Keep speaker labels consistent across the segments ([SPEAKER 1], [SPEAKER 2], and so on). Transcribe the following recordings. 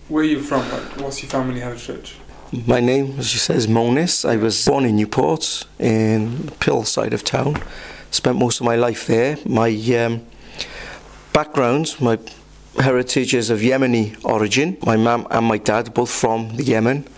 [SPEAKER 1] Where are you from? Like, what's your family heritage?
[SPEAKER 2] My name, as you said, is Monis. I was born in Newport, in the Pill side of town. Spent most of my life there. My background, my heritage is of Yemeni origin. My mum and my dad both from the Yemen.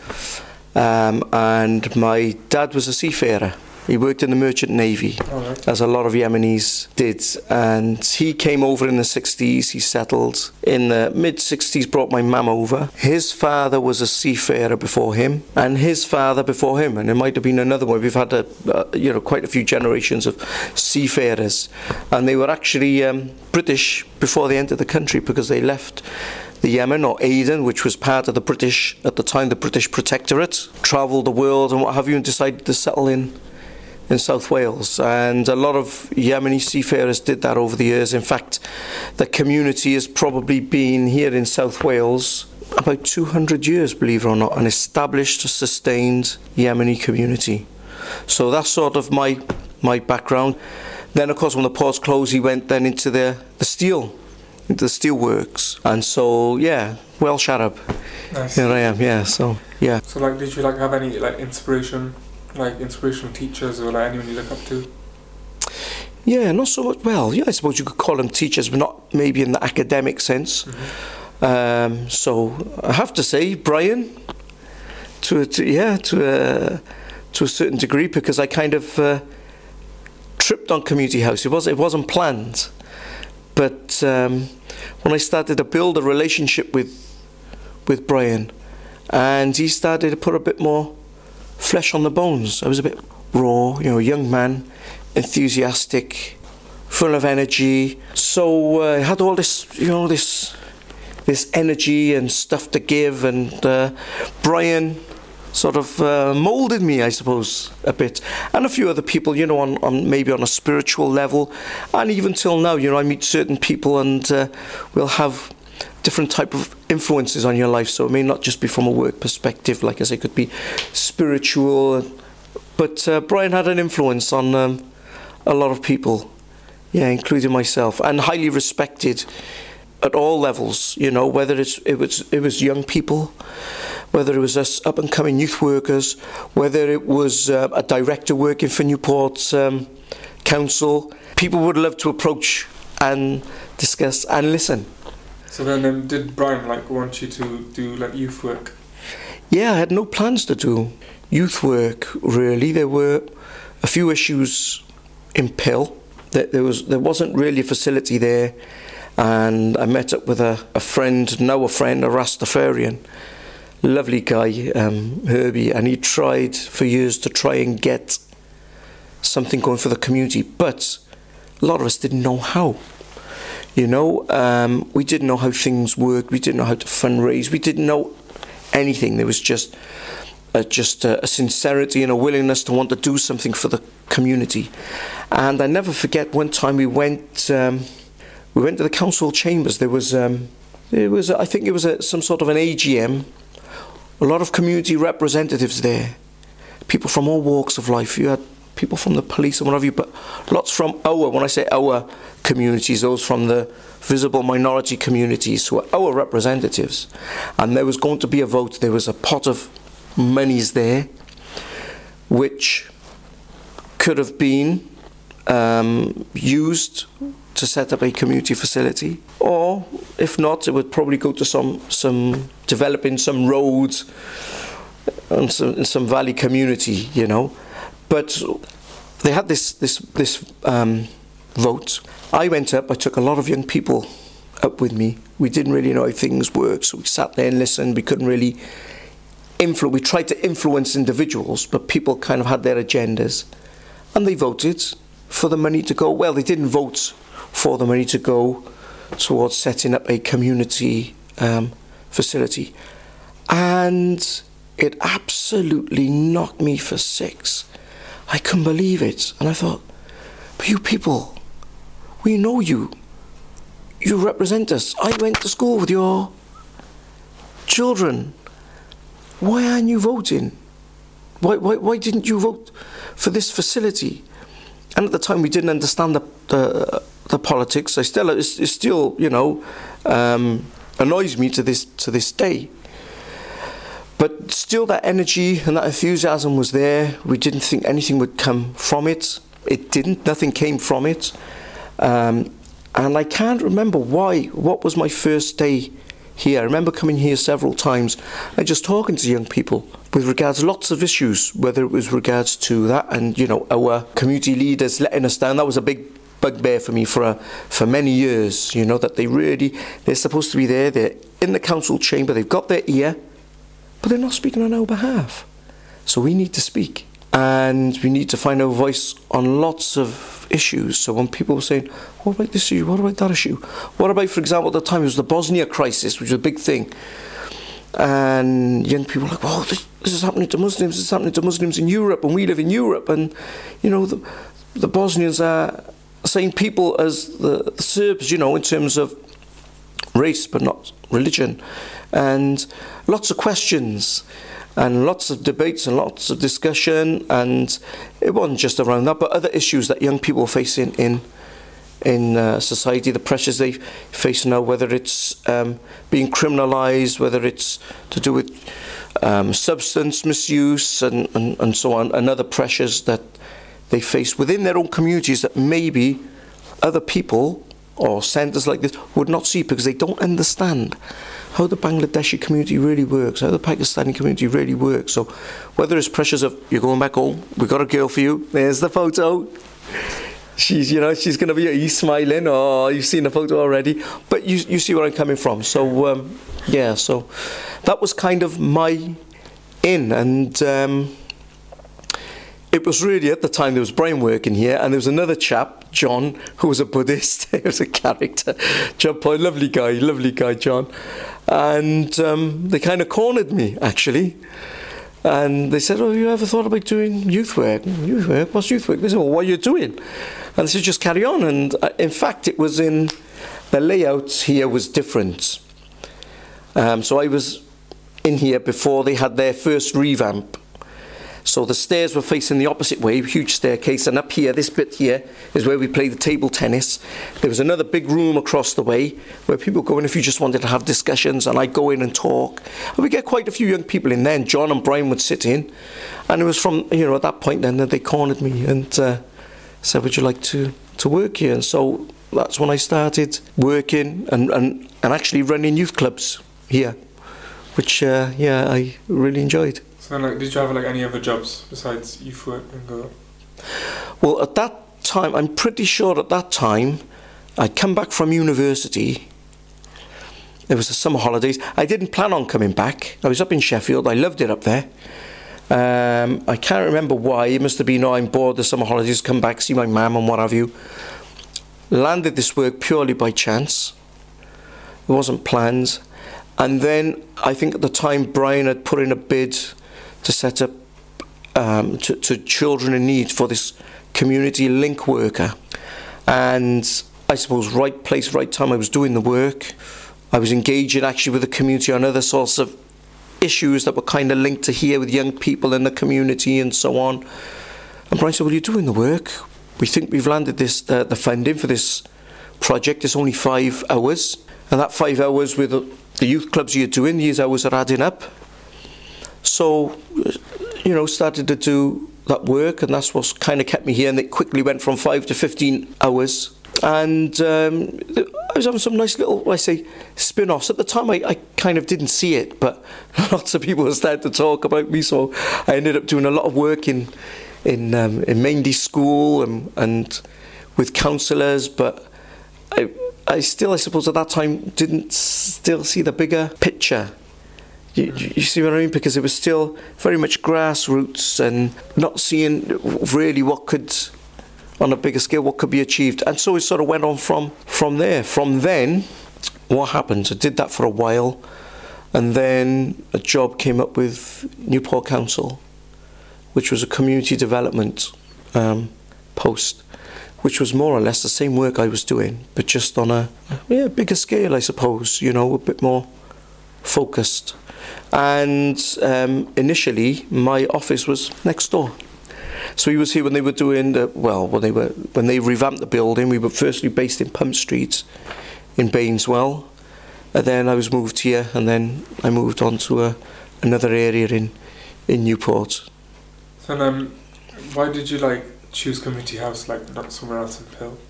[SPEAKER 2] And my dad was a seafarer. He worked in the Merchant Navy, as a lot of Yemenis did. And he came over in the 60s, he settled. In the mid-60s, brought my mum over. His father was a seafarer before him, and his father before him. And there might have been another one. We've had quite a few generations of seafarers. And they were actually British before they entered the country, because they left the Yemen, or Aden, which was part of the British, at the time, the British Protectorate, travelled the world and what have you, and decided to settle in South Wales. And a lot of Yemeni seafarers did that over the years. In fact, the community has probably been here in South Wales about 200 years, believe it or not, an established, sustained Yemeni community. So that's sort of my background. Then, of course, when the ports closed, he went then into the steelworks. And so, yeah, Welsh Arab.
[SPEAKER 1] Nice.
[SPEAKER 2] Here I am, yeah, so, yeah.
[SPEAKER 1] So, like, did you, like, have any, like, inspirational teachers, or, like, anyone you look up to?
[SPEAKER 2] Yeah, not so much. Well, yeah, I suppose you could call them teachers, but not maybe in the academic sense. Mm-hmm. So I have to say, Brian, to a certain degree, because I kind of tripped on Community House. It wasn't planned, but when I started to build a relationship with Brian, and he started to put a bit more flesh on the bones. I was a bit raw, young man, enthusiastic, full of energy. So I had all this, this energy and stuff to give. And Brian sort of moulded me, I suppose, a bit. And a few other people, on maybe on a spiritual level. And even till now, I meet certain people, and we'll have different type of influences on your life. So it may not just be from a work perspective, like I say, it could be spiritual. But Brian had an influence on a lot of people, including myself, and highly respected at all levels. Whether it was young people, whether it was us up and coming youth workers, whether it was a director working for Newport Council. People would love to approach and discuss and listen.
[SPEAKER 1] So then, did Brian want you to do youth work?
[SPEAKER 2] Yeah, I had no plans to do youth work, really. There were a few issues in Pill. There wasn't really a facility there, and I met up with a friend, a Rastafarian, lovely guy, Herbie, and he tried for years to try and get something going for the community, but a lot of us didn't know how. We didn't know how things worked. We didn't know how to fundraise. We didn't know anything. There was just a sincerity and a willingness to want to do something for the community. And I never forget one time we went to the council chambers. There was I think it was some sort of an AGM. A lot of community representatives there, people from all walks of life. You had people from the police and what have you, but lots from when I say our communities, those from the visible minority communities who are our representatives. And there was going to be a vote. There was a pot of monies there, which could have been used to set up a community facility, or if not, it would probably go to some developing some roads and some valley community, But they had this vote. I went up. I took a lot of young people up with me. We didn't really know how things worked, so we sat there and listened. We couldn't really influence. We tried to influence individuals, but people kind of had their agendas, and they voted for the money to go. Well, they didn't vote for the money to go towards setting up a community facility, and it absolutely knocked me for six. I couldn't believe it. And I thought, but you people, we know you. You represent us. I went to school with your children. Why aren't you voting? Why didn't you vote for this facility? And at the time we didn't understand the politics. It's still, annoys me to this day. But still, that energy and that enthusiasm was there. We didn't think anything would come from it. It didn't. Nothing came from it. And I can't remember why. What was my first day here? I remember coming here several times and just talking to young people with regards to lots of issues, whether it was regards to that and, our community leaders letting us down. That was a big bugbear for me for many years, that they're supposed to be there. They're in the council chamber. They've got their ear, but they're not speaking on our behalf. So we need to speak. And we need to find our voice on lots of issues. So when people were saying, what about this issue? What about that issue? What about, for example, at the time it was the Bosnia crisis, which was a big thing. And young people were like, well, this is happening to Muslims. This is happening to Muslims in Europe, and we live in Europe. And, the Bosnians are the same people as the Serbs, in terms of race, but not religion. And lots of questions. And lots of debates and lots of discussion, and it wasn't just around that, but other issues that young people are facing in society, the pressures they face now, whether it's being criminalised, whether it's to do with substance misuse and so on, and other pressures that they face within their own communities that maybe other people or centres like this would not see, because they don't understand how the Bangladeshi community really works, how the Pakistani community really works. So whether it's pressures of, you're going back home, we've got a girl for you, there's the photo. She's going to be, he's smiling, oh, you've seen the photo already. But you see where I'm coming from. So, so that was kind of my in. And it was really, at the time, there was Brian working here, and there was another chap, John, who was a Buddhist. He was a character. John Poy, lovely guy, John. And they kind of cornered me, actually. And they said, oh, you ever thought about doing youth work? Youth work? What's youth work? They said, well, what are you doing? And I said, just carry on. And in fact, it was in the layout here was different. So I was in here before they had their first revamp. So the stairs were facing the opposite way, huge staircase, and up here, this bit here, is where we play the table tennis. There was another big room across the way where people go in if you just wanted to have discussions, and I'd go in and talk. And we get quite a few young people in there, and John and Brian would sit in. And it was from, at that point then that they cornered me and said, would you like to work here? And so that's when I started working and actually running youth clubs here, which, I really enjoyed.
[SPEAKER 1] So did you have any other jobs besides youth work and go?
[SPEAKER 2] Well, at that time, I'm pretty sure at that time, I'd come back from university. There was the summer holidays. I didn't plan on coming back. I was up in Sheffield. I loved it up there. I can't remember why. It must have been, I'm bored the summer holidays, come back, see my mum and what have you. Landed this work purely by chance. It wasn't planned. And then I think at the time Brian had put in a bid to set up to children in need for this community link worker. And I suppose right place, right time, I was doing the work. I was engaging actually with the community on other sorts of issues that were kind of linked to here with young people in the community and so on. And Brian said, well, you're doing the work. We think we've landed this the funding for this project. It's only 5 hours. And that 5 hours with the youth clubs you're doing, these hours are adding up. So, started to do that work, and that's what kind of kept me here. And it quickly went from 5 to 15 hours. And I was having some nice little, spin-offs. At the time, I kind of didn't see it, but lots of people were starting to talk about me. So I ended up doing a lot of work in Maindy School and with counsellors. But I still, I suppose, at that time, didn't still see the bigger picture. You see what I mean? Because it was still very much grassroots and not seeing really what could, on a bigger scale, what could be achieved. And so it sort of went on from there. From then, what happened? I did that for a while, and then a job came up with Newport Council, which was a community development post, which was more or less the same work I was doing, but just on a bigger scale, I suppose, a bit more focused. And initially, my office was next door. So he was here when they were doing when they revamped the building. We were firstly based in Pump Street in Bainswell, And then I was moved here, and then I moved on to another area in Newport.
[SPEAKER 1] So why did you choose Community House, not somewhere else in Pill?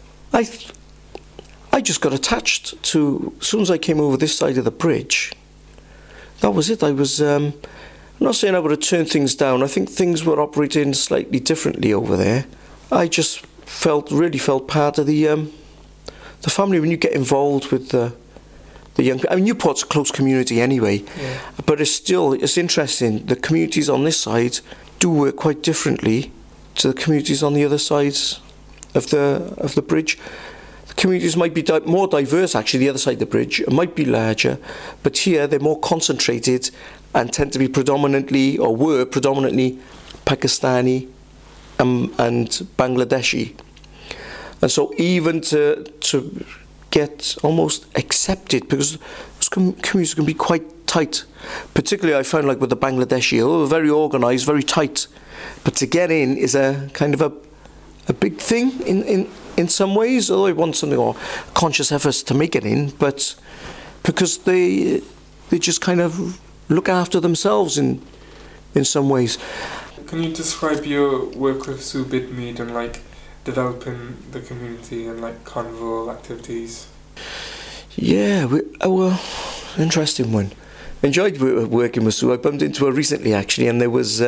[SPEAKER 2] I just got attached to, as soon as I came over this side of the bridge, that was it. I was, I'm not saying I would have turned things down. I think things were operating slightly differently over there. I just really felt part of the family. When you get involved with the young people, I mean, Newport's a close community anyway,
[SPEAKER 1] Yeah.
[SPEAKER 2] but it's interesting. The communities on this side do work quite differently to the communities on the other sides of the bridge. The communities might be more diverse, actually, the other side of the bridge. It might be larger, but here they're more concentrated and tend to be were predominantly Pakistani and Bangladeshi. And so even to get almost accepted, because those communities can be quite tight. Particularly I found with the Bangladeshi, they're very organised, very tight. But to get in is a kind of a big thing in some ways, although I want something or conscious efforts to make it in, but because they just kind of look after themselves in some ways.
[SPEAKER 1] Can you describe your work with Sue Bidmead and developing the community and convo activities?
[SPEAKER 2] Yeah, well, interesting one. Enjoyed working with Sue. I bumped into her recently actually, and there was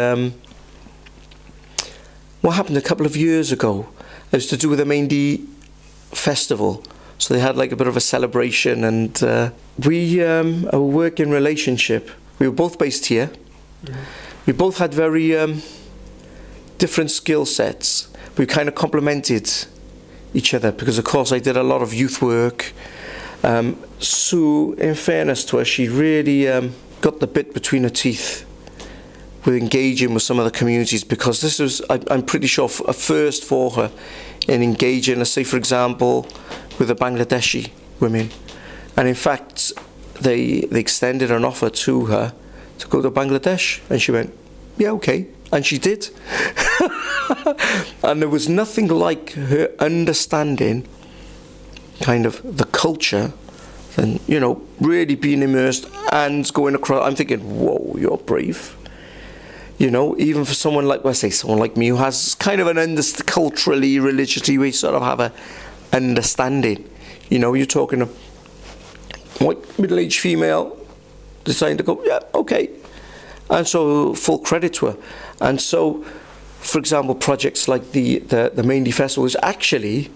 [SPEAKER 2] what happened a couple of years ago. It was to do with the Mehndi festival. So they had a bit of a celebration, and we a working relationship. We were both based here. Mm-hmm. We both had very different skill sets. We kind of complemented each other because, of course, I did a lot of youth work. Sue, in fairness to her, she really got the bit between her teeth with engaging with some of the communities, because this was, I'm pretty sure, a first for her in engaging, let's say, for example, with the Bangladeshi women. And in fact, they extended an offer to her to go to Bangladesh, and she went, yeah, okay. And she did. And there was nothing like her understanding kind of the culture and, really being immersed and going across. I'm thinking, whoa, you're brave. Even for someone someone like me who has kind of an culturally, religiously, we sort of have a understanding. You're talking a white, middle-aged female deciding to go, yeah, okay. And so full credit to her. And so, for example, projects like the Mehndi Festival is actually,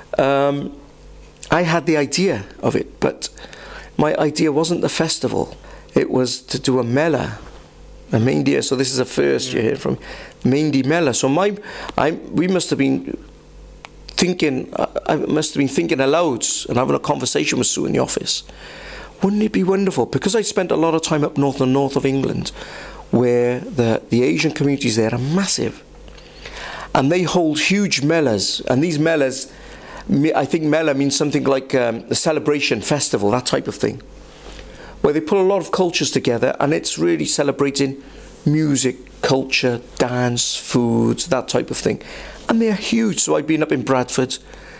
[SPEAKER 2] I had the idea of it, but my idea wasn't the festival. It was to do a Mela, a Mehndi. So this is the first you hear from Mehndi Mela. So we must have been thinking. I must have been thinking aloud and having a conversation with Sue in the office. Wouldn't it be wonderful? Because I spent a lot of time up north, the north of England, where the Asian communities there are massive. And they hold huge melas. And these melas, I think mela means something like a celebration, festival, that type of thing, where they put a lot of cultures together, and it's really celebrating music, culture, dance, foods, that type of thing. And they're huge. So I've been up in Bradford,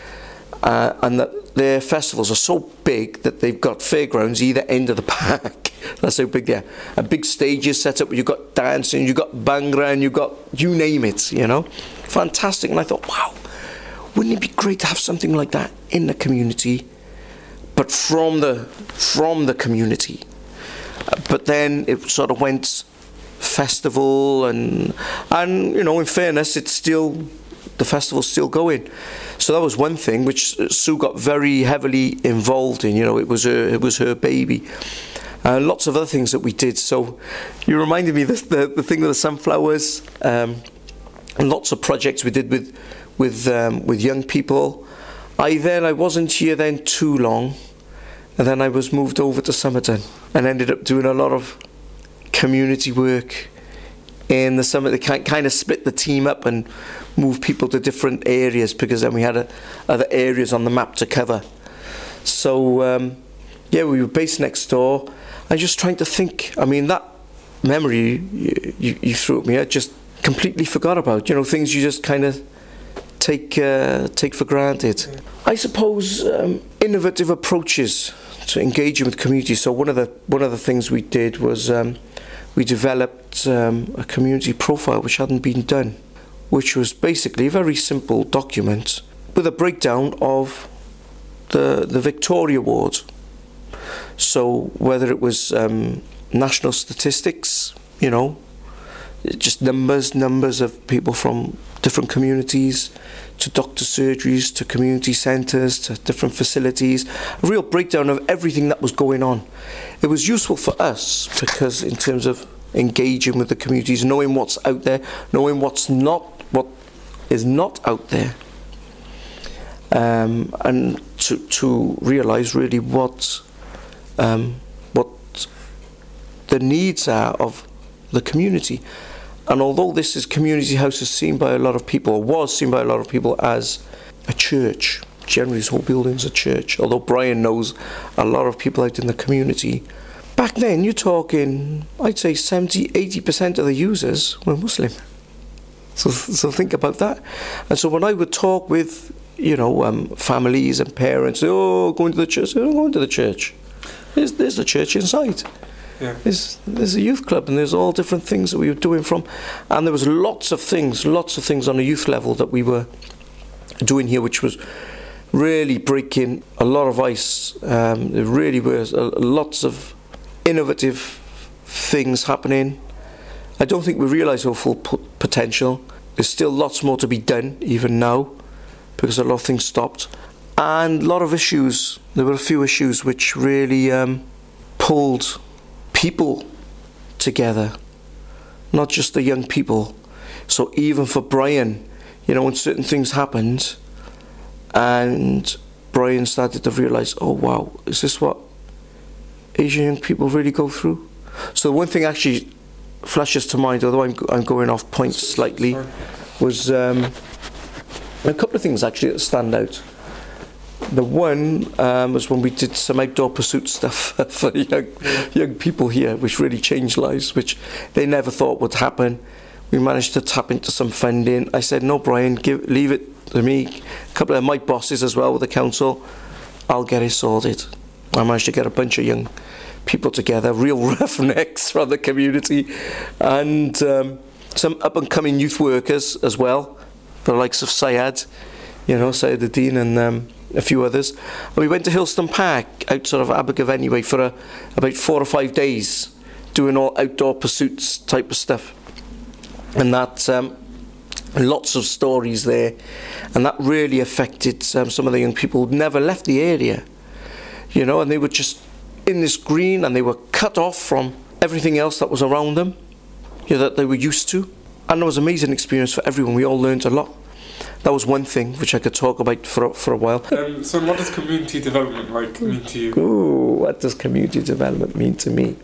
[SPEAKER 2] and their festivals are so big that they've got fairgrounds either end of the park. That's how big they are. And big stages set up where you've got dancing, you've got Bhangra, and you've got you name it, Fantastic. And I thought, wow, wouldn't it be great to have something like that in the community, but from the community? But then it sort of went festival, and in fairness, it's still, the festival's still going. So that was one thing which Sue got very heavily involved in. It was her baby. Lots of other things that we did. So you reminded me the thing with the sunflowers, and lots of projects we did with young people. I wasn't here then too long, and then I was moved over to Somerton and ended up doing a lot of community work in the summer. They kind of split the team up and move people to different areas, because then we had other areas on the map to cover. So we were based next door. I'm just trying to think. I mean, that memory you threw at me, I just completely forgot about. Things you just kind of take for granted. I suppose innovative approaches engaging with community. So one of the things we did was we developed a community profile which hadn't been done, which was basically a very simple document with a breakdown of the Victoria Ward. So whether it was national statistics, you know, just numbers of people from different communities, to doctor surgeries, to community centres, to different facilities, a real breakdown of everything that was going on. It was useful for us because in terms of engaging with the communities, knowing what's out there, knowing what is not out there, and to realise really what the needs are of the community. And although this is Community House is seen by a lot of people, or was seen by a lot of people as a church, generally this whole building's a church, although Brian knows a lot of people out in the community, back then you're talking, I'd say 70-80% of the users were Muslim. So think about that. And so when I would talk with, you know, families and parents, going to the church, going to the church. There's the church inside. Yeah. There's a youth club, and there's all different things that we were doing from, and there was lots of things on a youth level that we were doing here, which was really breaking a lot of ice. There really were lots of innovative things happening. I don't think we realise our full potential. There's still lots more to be done even now, because a lot of things stopped, and a lot of issues. There were a few issues which really pulled people together, not just the young people. So even for Brian, you know, when certain things happened and Brian started to realise, oh wow, is this what Asian young people really go through? So one thing actually flashes to mind, although I'm going off point slightly, was a couple of things actually that stand out. The one was when we did some outdoor pursuit stuff for young people here, which really changed lives, which they never thought would happen. We managed to tap into some funding. I said, no, Brian, leave it to me. A couple of my bosses as well with the council, I'll get it sorted. I managed to get a bunch of young people together, real roughnecks from the community, and some up-and-coming youth workers as well, the likes of Syed, you know, Syed Adine, and a few others. And we went to Hillston Park, outside of Abergavenny anyway, for about 4 or 5 days, doing all outdoor pursuits type of stuff. And that, lots of stories there, and that really affected some of the young people who'd never left the area, you know, and they were just in this green, and they were cut off from everything else that was around them, you know, that they were used to. And it was an amazing experience for everyone. We all learned a lot. That was one thing which I could talk about for a while.
[SPEAKER 1] So what does community development mean to you?
[SPEAKER 2] Ooh, what does community development mean to me?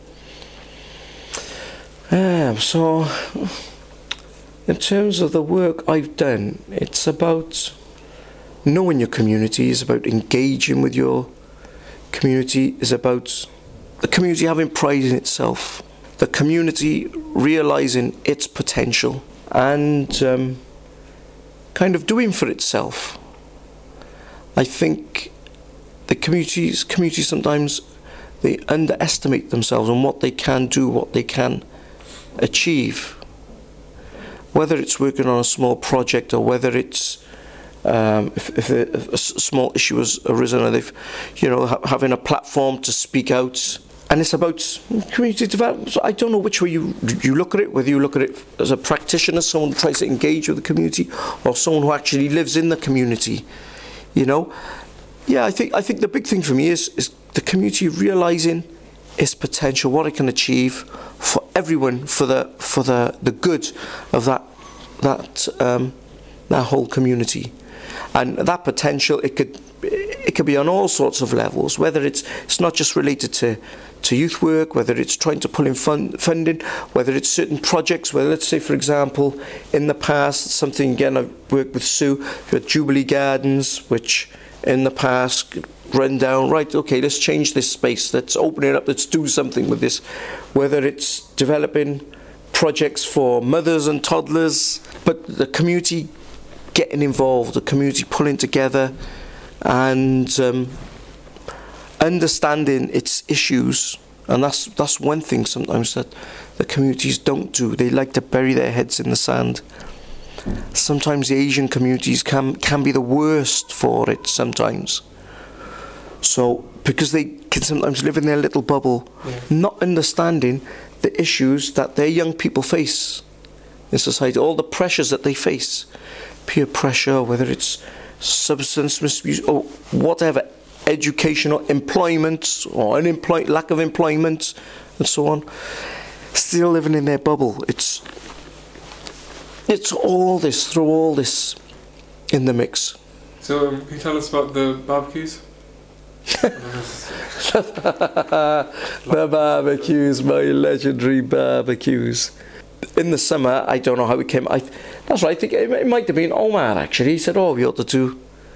[SPEAKER 2] So, in terms of the work I've done, it's about knowing your community, it's about engaging with your community, it's about the community having pride in itself, the community realising its potential, and kind of doing for itself. I think the communities sometimes they underestimate themselves and what they can do, what they can achieve. Whether it's working on a small project, or whether it's if a small issue has arisen, and they've, you know, having a platform to speak out. And it's about community development. So I don't know which way you look at it, whether you look at it as a practitioner, someone who tries to engage with the community, or someone who actually lives in the community, you know. Yeah, I think the big thing for me is the community realising its potential, what it can achieve for everyone, for the good of that whole community. And that potential, it could be on all sorts of levels, whether it's not just related to youth work, whether it's trying to pull in funding, whether it's certain projects, whether, let's say, for example, in the past, something, again, I've worked with Sue, we had Jubilee Gardens, which in the past run down, right, okay, let's change this space, let's open it up, let's do something with this, whether it's developing projects for mothers and toddlers, but the community getting involved, the community pulling together, and understanding its issues, and that's one thing sometimes that the communities don't do. They like to bury their heads in the sand. Sometimes the Asian communities can be the worst for it sometimes. So, because they can sometimes live in their little bubble, not understanding the issues that their young people face in society, all the pressures that they face, peer pressure, whether it's substance misuse or whatever, education or employment or lack of employment and so on, still living in their bubble. It's all this, throw all this in the mix.
[SPEAKER 1] So can you tell us about the barbecues?
[SPEAKER 2] The barbecues, my legendary barbecues. In the summer, I don't know how it came. That's right. I think it might have been Omar actually. He said, "Oh, we ought to do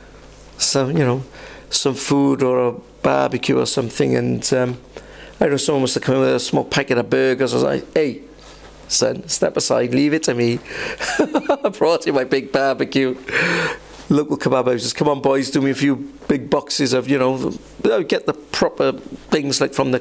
[SPEAKER 2] some food or a barbecue or something." And I know someone must have come in with a small packet of burgers. I was like, "Hey, son, step aside, leave it to me." I brought you my big barbecue. Local kebab houses, come on boys, do me a few big boxes of, get the proper things like from the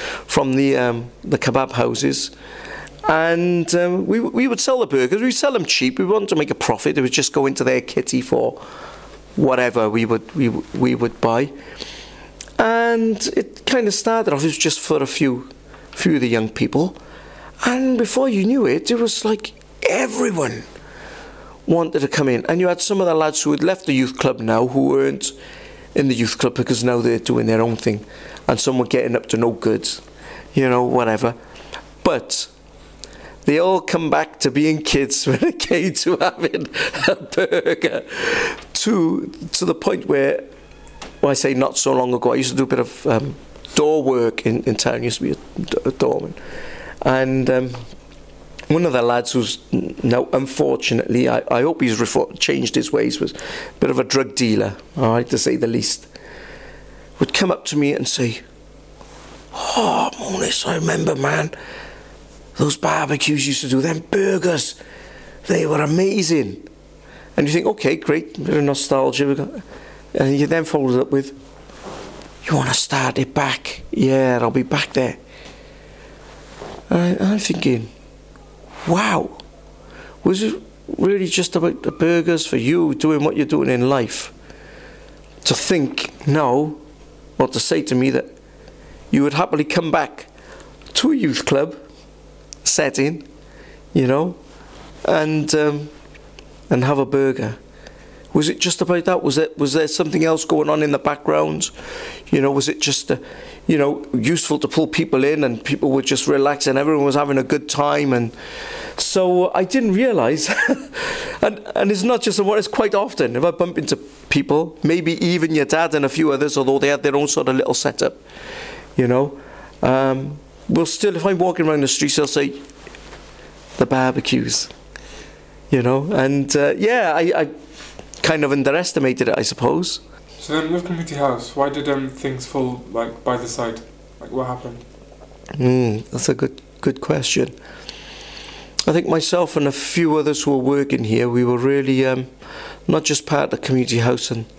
[SPEAKER 2] kebab houses, and we would sell the burgers. We sell them cheap. We wanted to make a profit. It would just go into their kitty for whatever we would buy, and it kind of started off. It was just for a few of the young people, and before you knew it, it was like everyone wanted to come in. And you had some of the lads who had left the youth club now, who weren't in the youth club because now they're doing their own thing, and some were getting up to no good, whatever. But they all come back to being kids when it came to having a burger, to the point where, I say not so long ago, I used to do a bit of door work in town. I used to be a doorman, and one of the lads who's now, unfortunately, I hope he's changed his ways, was a bit of a drug dealer, all right, to say the least, would come up to me and say, "Oh, Monis, I remember, man, those barbecues used to do, them burgers, they were amazing." And you think, okay, great, a bit of nostalgia. And you then follow it up with, "You want to start it back?" "Yeah, I'll be back there." And I'm thinking, wow, was it really just about the burgers for you doing what you're doing in life? To think now, or to say to me that you would happily come back to a youth club setting, and have a burger. Was it just about that? Was there something else going on in the background? Was it just useful to pull people in, and people were just relaxing, everyone was having a good time? And so I didn't realise, and it's not just what, it's quite often, if I bump into people, maybe even your dad and a few others, although they had their own sort of little setup, we'll still, if I'm walking around the streets, they'll say, "The barbecues," and I kind of underestimated it, I suppose.
[SPEAKER 1] So then with Community House, why did things fall by the side? What happened?
[SPEAKER 2] That's a good question. I think myself and a few others who were working here, we were really not just part of the Community House and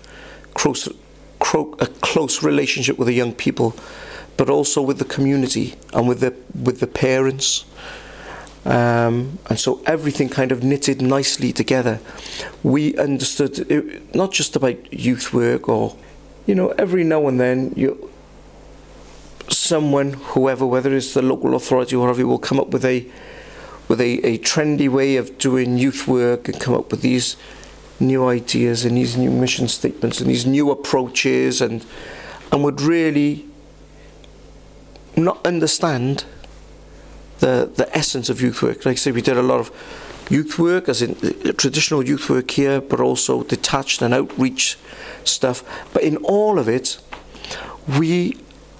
[SPEAKER 2] a close relationship with the young people, but also with the community and with the parents. And so everything kind of knitted nicely together. We understood it, not just about youth work, or every now and then someone, whoever, whether it's the local authority or whatever, will come up with a trendy way of doing youth work and come up with these new ideas and these new mission statements and these new approaches, and would really not understand the essence of youth work. Like I say, we did a lot of youth work, as in traditional youth work here, but also detached and outreach stuff. But in all of it, we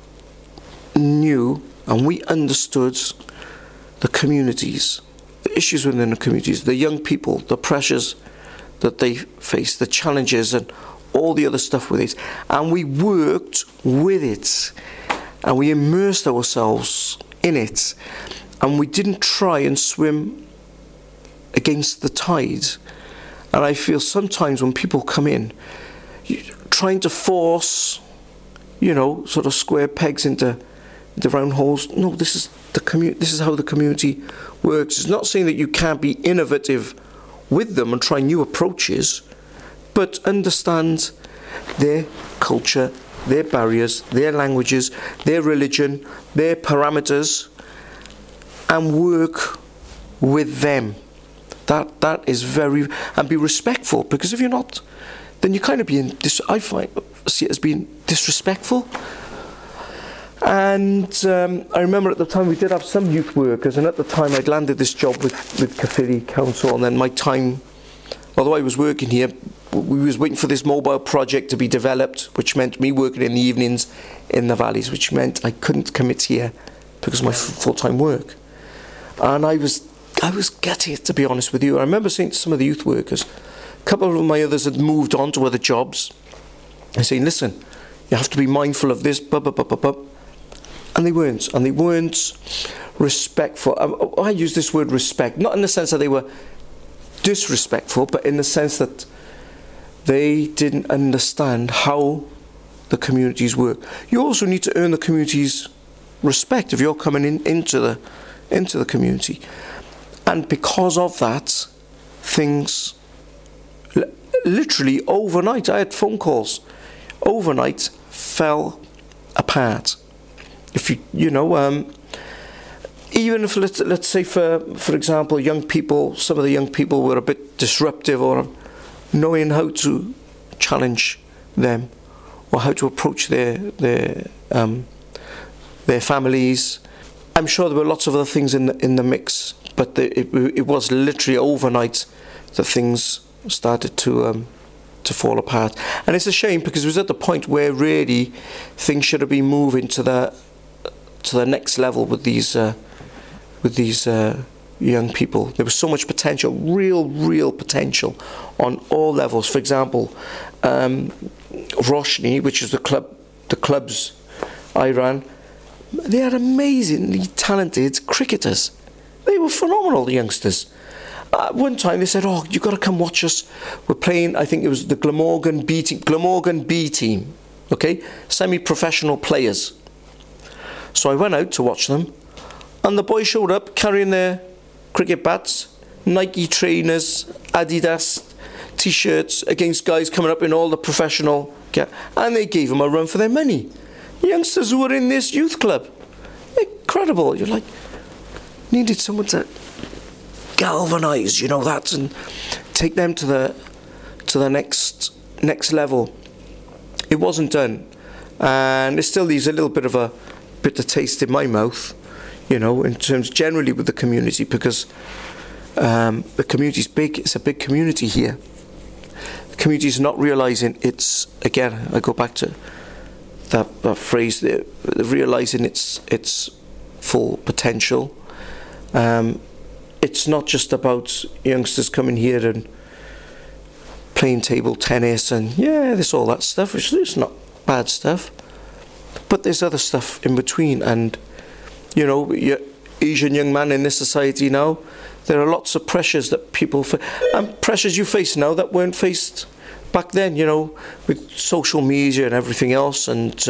[SPEAKER 2] knew and we understood the communities, the issues within the communities, the young people, the pressures that they face, the challenges and all the other stuff with it. And we worked with it, and we immersed ourselves in it. And we didn't try and swim against the tide. And I feel sometimes when people come in, trying to force sort of square pegs into round holes. No, this is this is how the community works. It's not saying that you can't be innovative with them and try new approaches, but understand their culture, their barriers, their languages, their religion, their parameters, and work with them. That is very, and be respectful, because if you're not, then you kind of see it as being disrespectful. And I remember at the time we did have some youth workers, and at the time I'd landed this job with Caerphilly Council, and then my time, although I was working here, we was waiting for this mobile project to be developed, which meant me working in the evenings in the valleys, which meant I couldn't commit here because of my full-time work. And I was gutted, to be honest with you. I remember saying to some of the youth workers, a couple of my others had moved on to other jobs, and saying, listen, you have to be mindful of this, blah, blah, blah, blah, blah. And they weren't respectful. I use this word respect, not in the sense that they were disrespectful, but in the sense that they didn't understand how the communities work. You also need to earn the community's respect if you're coming into the community. And because of that, things literally overnight, I had phone calls, overnight fell apart. If even if let's say for example, young people, some of the young people were a bit disruptive, or knowing how to challenge them, or how to approach their families. I'm sure there were lots of other things in the mix, but it was literally overnight that things started to fall apart. And it's a shame, because it was at the point where really things should have been moving to the next level with these young people. There was so much potential, real potential on all levels. For example, Roshni, which is the clubs I ran, they are amazingly talented cricketers. They were phenomenal, the youngsters. One time they said, "Oh, you've got to come watch us. We're playing," I think it was the Glamorgan B team, okay? Semi-professional players. So I went out to watch them, and the boys showed up carrying their cricket bats, Nike trainers, Adidas t-shirts, against guys coming up in all the professional, and they gave them a run for their money. Youngsters who were in this youth club. Incredible. You're like, needed someone to galvanise, that, and take them to the next level. It wasn't done, and it still leaves a little bit of a bitter taste in my mouth, in terms generally with the community, because the community's big. It's a big community here. The community's not realising it's, again, I go back to that phrase there, realising its full potential. It's not just about youngsters coming here and playing table tennis and there's all that stuff, which is not bad stuff, but there's other stuff in between. And you're Asian young man in this society now, there are lots of pressures that people and pressures you face now that weren't faced back then, with social media and everything else, and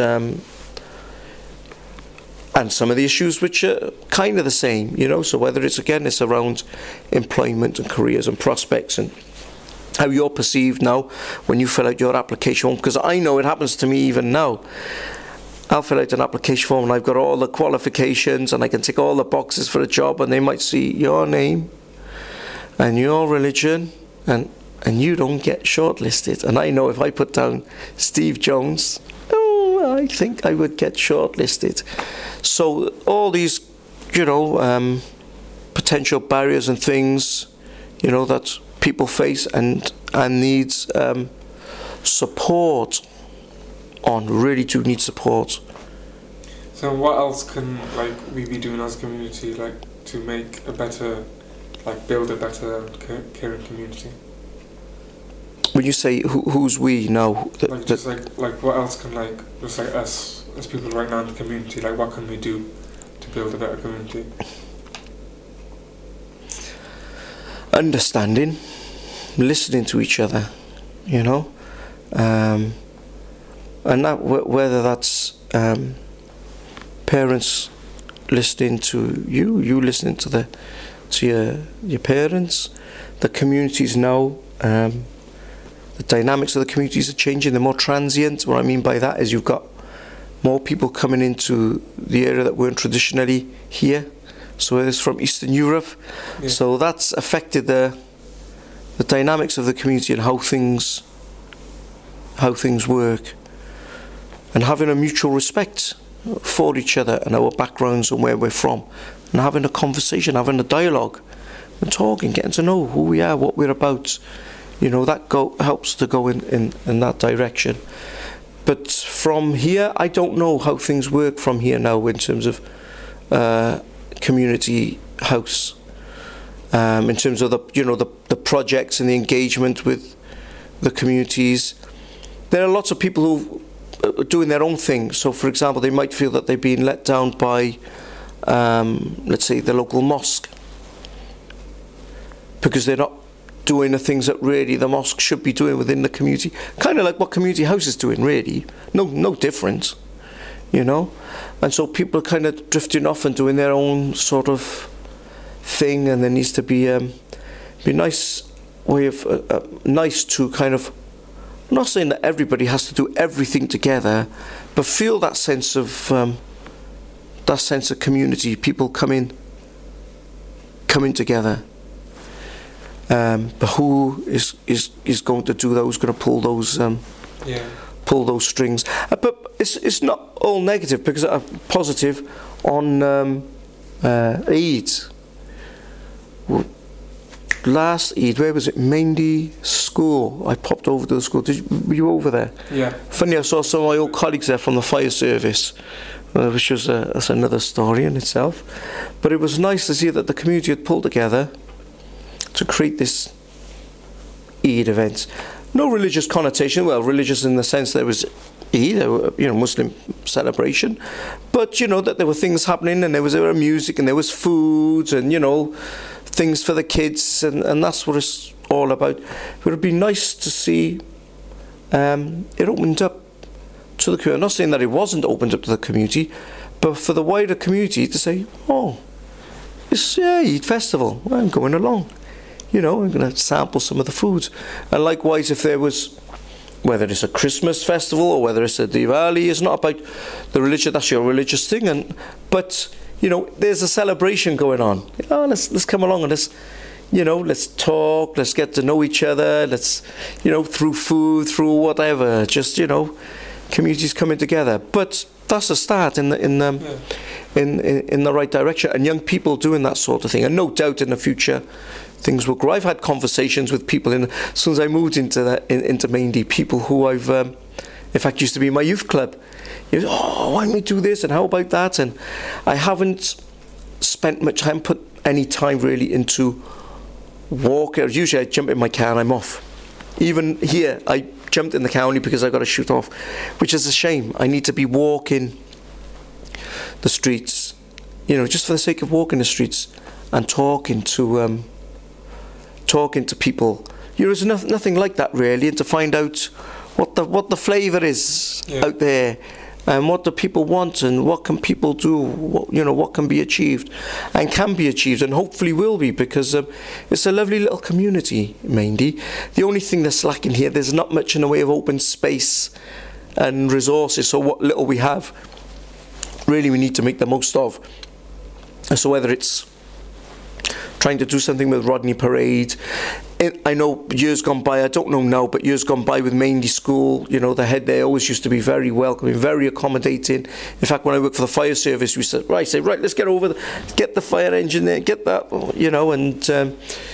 [SPEAKER 2] some of the issues which are kind of the same, so whether it's around employment and careers and prospects, and how you're perceived now when you fill out your application form, because I know it happens to me even now. I'll fill out an application form and I've got all the qualifications and I can tick all the boxes for a job, and they might see your name and your religion, and you don't get shortlisted. And I know if I put down Steve Jones, I think I would get shortlisted. So all these, potential barriers and things, that people face and needs support on, really do need support.
[SPEAKER 1] So what else can we be doing as a community, to make a better, build a better caring community?
[SPEAKER 2] When you say who's we now?
[SPEAKER 1] What else can us as people right now in the community, what can we do to build a better community?
[SPEAKER 2] Understanding, listening to each other, and that whether that's parents listening to you listening to your parents, the communities now. The dynamics of the communities are changing. They're more transient. What I mean by that is you've got more people coming into the area that weren't traditionally here. So it's from Eastern Europe. Yeah. So that's affected the dynamics of the community and how things work. And having a mutual respect for each other and our backgrounds and where we're from. And having a conversation, having a dialogue and talking, getting to know who we are, what we're about. You know, that helps to go in that direction. But from here, I don't know how things work from here now in terms of community house. In terms of the projects and the engagement with the communities. There are lots of people who are doing their own thing. So, for example, they might feel that they've been let down by, let's say, the local mosque. Because they're not doing the things that really the mosque should be doing within the community. Kind of like what Community House is doing, really. No different, you know. And so people are kind of drifting off and doing their own sort of thing, and there needs to be nice way of nice to kind of. I'm not saying that everybody has to do everything together, but feel that sense of community. People coming together. But who is going to do that? Who's going to pull those strings? But it's not all negative, because positive on Eid. Last Eid, where was it? Mendi School. I popped over to the school. Were you over there?
[SPEAKER 1] Yeah.
[SPEAKER 2] Funny, I saw some of my old colleagues there from the fire service, which was that's another story in itself. But it was nice to see that the community had pulled together to create this Eid event. No religious connotation. Well, religious in the sense that it was Eid, Muslim celebration, but that there were things happening, and there was music, and there was food, and things for the kids, and that's what it's all about. It would be nice to see it opened up to the community. I'm not saying that it wasn't opened up to the community, but for the wider community to say, oh, it's Eid festival, I'm going along. I'm going to sample some of the foods. And likewise, if there was, whether it's a Christmas festival or whether it's a Diwali, it's not about the religion, that's your religious thing. But there's a celebration going on. Let's come along and let's talk, let's get to know each other, let's, through food, through whatever, just, communities coming together. But that's a start in the right direction, and young people doing that sort of thing. And no doubt in the future things will grow. I've had conversations with people as soon as I moved into Mendi, people who I've in fact used to be in my youth club. Why don't we do this, and how about that? And I haven't spent much time, put any time really into walking. Usually I jump in my car and I'm off. Even here I jumped in the car only because I got to shoot off, which is a shame. I need to be walking the streets, just for the sake of walking the streets and talking to people. There's nothing like that really, and to find out what the flavour is out there, and what do people want, and what can people do, what can be achieved, and hopefully will be, because it's a lovely little community, Mendi. The only thing that's lacking here, there's not much in the way of open space and resources, so what little we have, really we need to make the most of. And so whether it's trying to do something with Rodney Parade, I know years gone by, I don't know now, but years gone by with Mendi School, the head there always used to be very welcoming, very accommodating. In fact, when I worked for the fire service, we said, right, let's get over, get the fire engine there, get that, and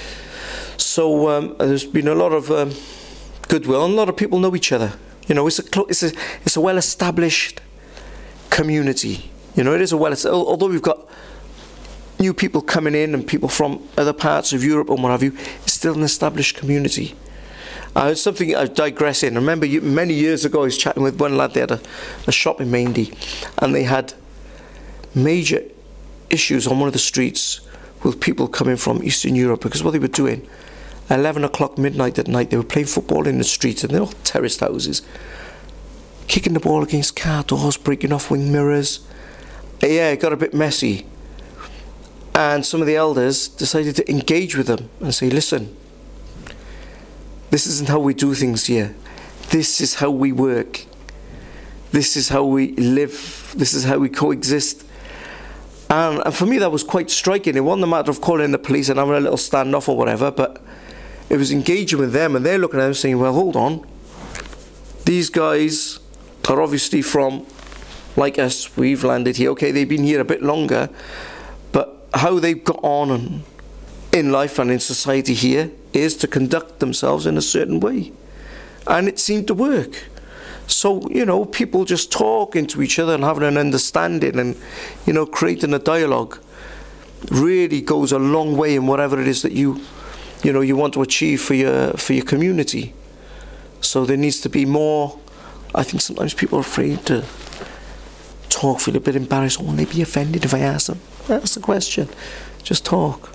[SPEAKER 2] so there's been a lot of goodwill, and a lot of people know each other. It's a well-established community. It is although we've got new people coming in and people from other parts of Europe and what have you, it's still an established community. It's something I digress in. I remember many years ago I was chatting with one lad. They had a shop in Mendi, and they had major issues on one of the streets with people coming from Eastern Europe, because what they were doing, 11 o'clock midnight at night, they were playing football in the streets, and they're all terraced houses. kicking the ball against car doors, breaking off wing mirrors. Yeah, it got a bit messy. And some of the elders decided to engage with them and say, listen, this isn't how we do things here. This is how we work. This is how we live. This is how we coexist. And for me, that was quite striking. It wasn't a matter of calling the police and having a little standoff or whatever, but it was engaging with them, and they're looking at them saying, well, hold on. These guys are obviously from, like us, we've landed here. Okay, they've been here a bit longer, but how they've got on in life and in society here is to conduct themselves in a certain way. And it seemed to work. So, you know, people just talking to each other and having an understanding and, you know, creating a dialogue really goes a long way in whatever it is that you want to achieve for your community. So there needs to be more. I think sometimes people are afraid to talk, feel a bit embarrassed. Won't they be offended if I ask them? That's the question. Just talk.